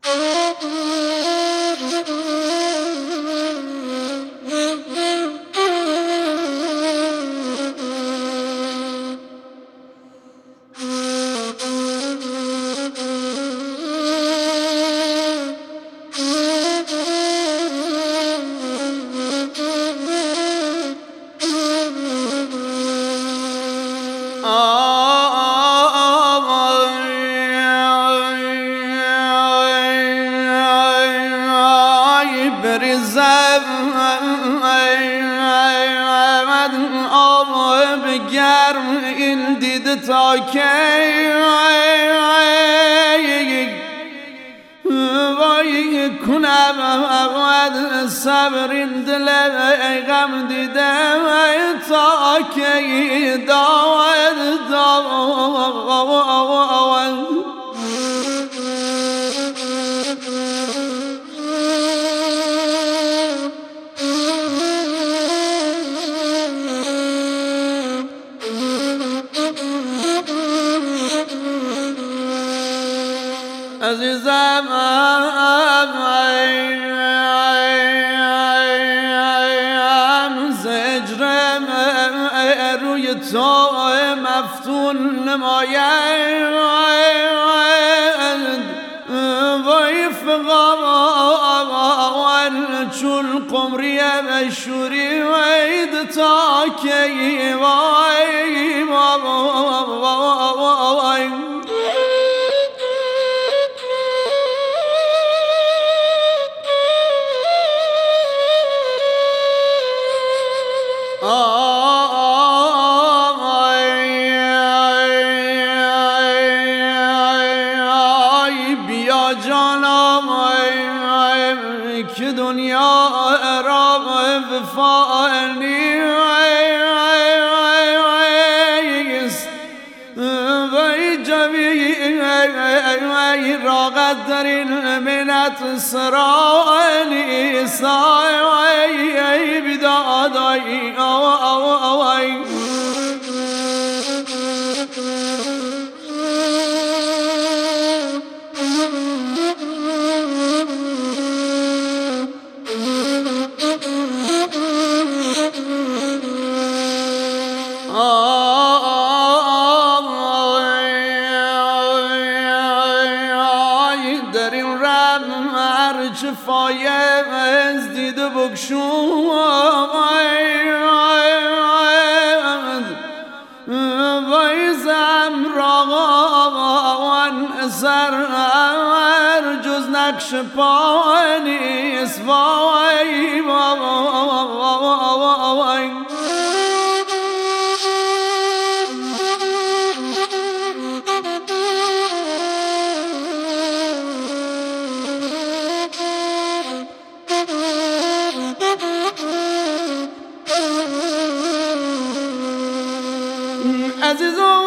گرم این دیده تا کی وای کنم صبر این دل غم دیده تا کی داود عزیزم زجرم روی تو مفتون نماید وای فقان چون قمری مشوری وید تا کی وای وای بیا جانم که دنیا را بفانی است وی جوی را قدر این منت سرانی سای بدادای در این رم هرچ فایز دیده بکشون وای زمران سر جز نقش پای نیست وای عزیزم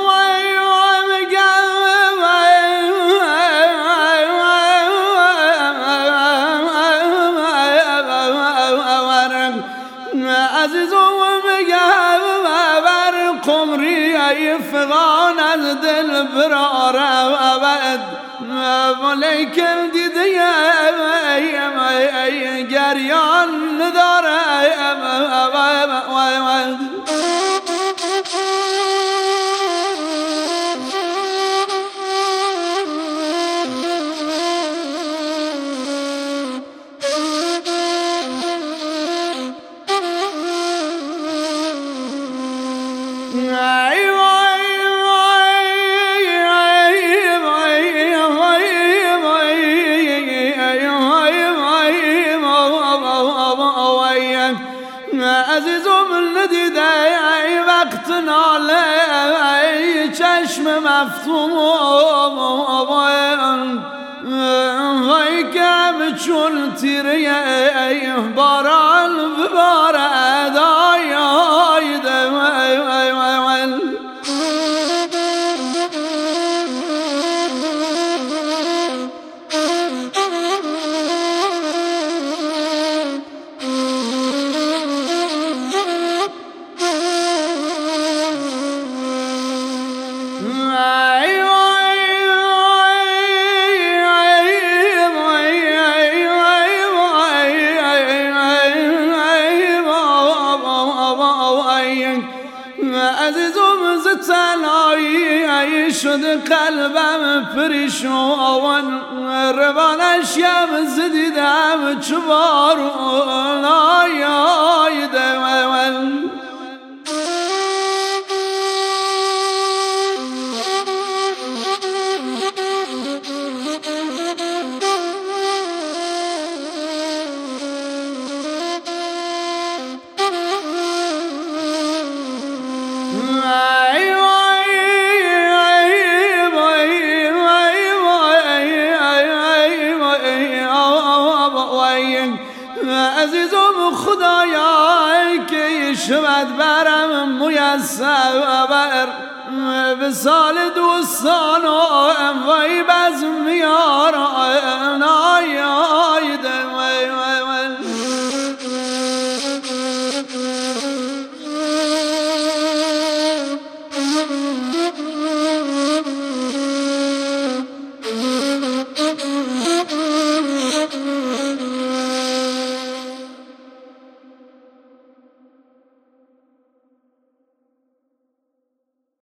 بر قمری ای فغان از دل برارد ولیکن دیده ای گریان نداره عزیزم ندیده ای وقت ناله ای چشم مفتون وای کم چون تیره ای باران ببارد آیده شد قلبم پریشان روانش یم زدیدم چبارون آی دمن عزیزم خدایا که شود برم میسر به سال دوستان و وای بزم میارم